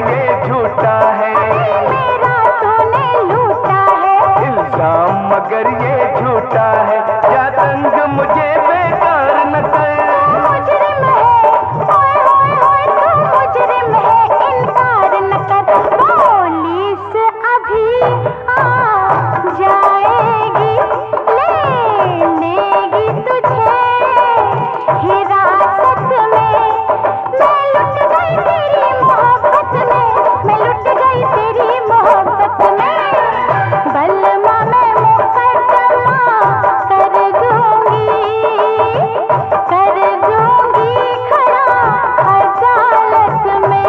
ये झूठा है, मेरा तूने लूटा है। इल्जाम मगर ये झूठा है, क्या तंग मुझे बेकार न कर। मुजरिम है, ओए होए होए तू मुजरिम है, इनकार न कर। पुलिस अभी आ जाएगी, ले लेगी तुझे हिरासत में। मैं लुट गई तेरी मोहब्बत में, मैं लुट गई तेरी मोहब्बत में। बलमा मैं मुकद्दमा कर दूंगी खड़ा अदालत में।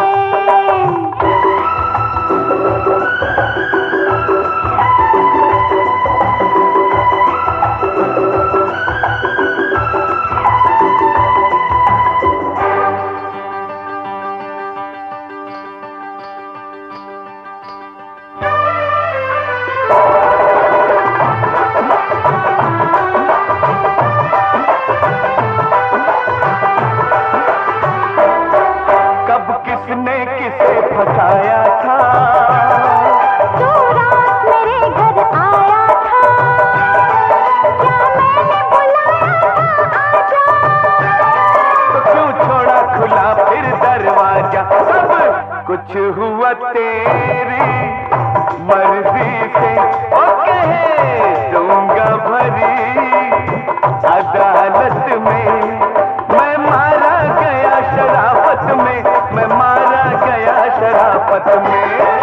कब किसने किसे फंसाया था, तू रात मेरे घर आया था, क्या मैंने बुलाया था आजा। तो क्यों छोड़ा खुला फिर दरवाजा। सब कुछ हुआ तेरी मर्जी से, ओ कहे दूंगा भरी अदालत में। मैं मारा गया शराफत में, मैं मारा गया शराफत में।